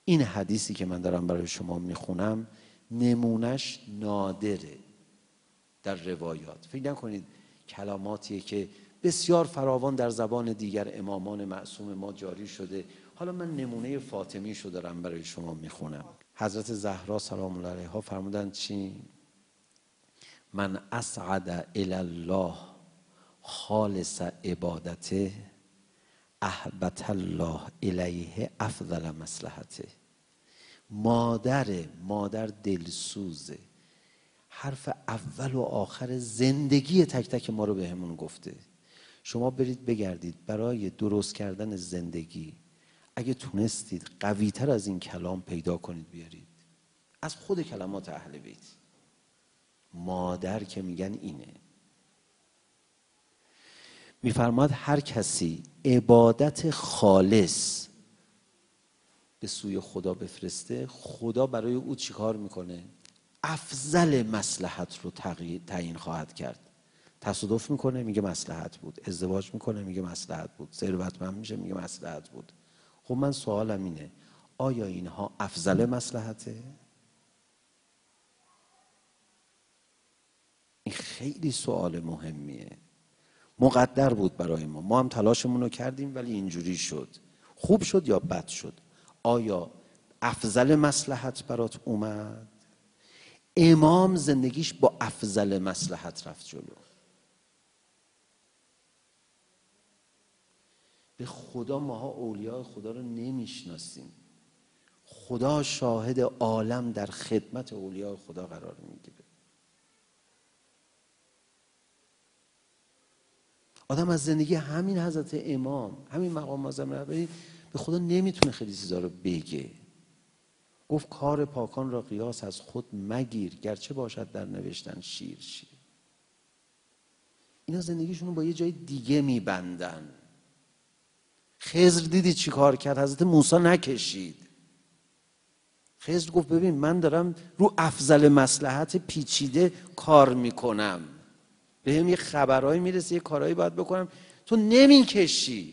این حدیثی که من دارم برای شما میخونم نمونش نادره در روایات. فکر نکنید کلماتیه که بسیار فراوان در زبان دیگر امامان معصوم ما جاری شده. حالا من نمونه فاطمی شو دارم برای شما میخونم. حضرت زهرا سلام الله علیها فرمودن چی؟ من اسعد الی الله خالص عبادته احبط الله الیه افضل مصلحته. مادر دلسوزه، حرف اول و آخر زندگی تک تک ما رو به همون گفته. شما برید بگردید برای درست کردن زندگی اگه تونستید قوی تر از این کلام پیدا کنید بیارید از خود کلمات اهل بیت. مادر که میگن اینه. میفرماد هر کسی عبادت خالص به سوی خدا بفرسته، خدا برای او چیکار میکنه؟ افضل مصلحت رو تعیین خواهد کرد. تصادف میکنه میگه مصلحت بود، ازدواج میکنه میگه مصلحت بود، ثروتمند میشه میگه مصلحت بود. خب من سوالم اینه آیا اینها افضل مصلحته؟ این خیلی سوال مهمیه. مقدر بود برای ما هم تلاشمون رو کردیم ولی اینجوری شد. خوب شد یا بد شد؟ آیا افضل مصلحت برات اومد؟ امام زندگیش با افضل مصلحت رفت جلو. به خدا ماها اولیاء خدا رو نمیشناسیم. خدا شاهد عالم در خدمت اولیاء خدا قرار میگیره. آدم از زندگی همین حضرت امام، همین مقام معظم رهبری به خدا نمیتونه خیلی چیزا رو بگه. گفت کار پاکان را قیاس از خود مگیر گرچه باشد در نوشتن شیر. اینا زندگیشون رو با یه جای دیگه میبندن. خضر دیدی چی کار کرد؟ حضرت موسی نکشید. خضر گفت ببین من دارم رو افضل مصلحت پیچیده کار میکنم، به هم یه خبرهایی میرسه یه کارهایی باید بکنم، تو نمیکشی.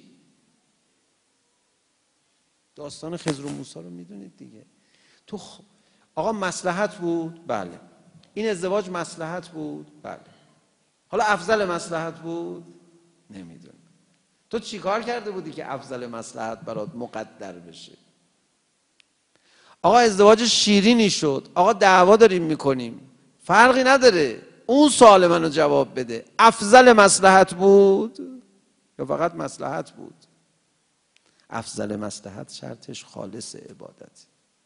داستان خضر و موسی رو میدونید دیگه. تو آقا مصلحت بود؟ بله. این ازدواج مصلحت بود؟ بله. حالا افضل مصلحت بود؟ نمیدونم. تو چی کار کرده بودی که افضل مصلحت برات مقدر بشه؟ آقا ازدواج شیرینی شد، آقا دعوا داریم میکنیم، فرقی نداره، اون سوال منو جواب بده. افضل مصلحت بود یا فقط مصلحت بود؟ افضل مصلحت شرطش خالص عبادت.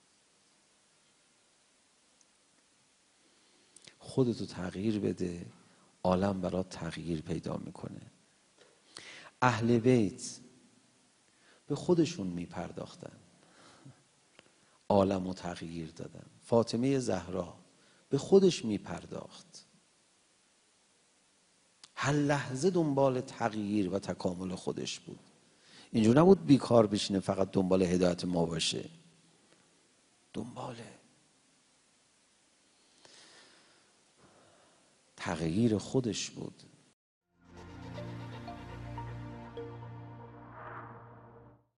خودتو تغییر بده، عالم برات تغییر پیدا میکنه. اهل بیت به خودشون میپرداختن، عالم رو تغییر دادن. فاطمه زهرا به خودش میپرداخت، هر لحظه دنبال تغییر و تکامل خودش بود. اینجور نبود بیکار بشینه فقط دنبال هدایت ما باشه، دنبال تغییر خودش بود.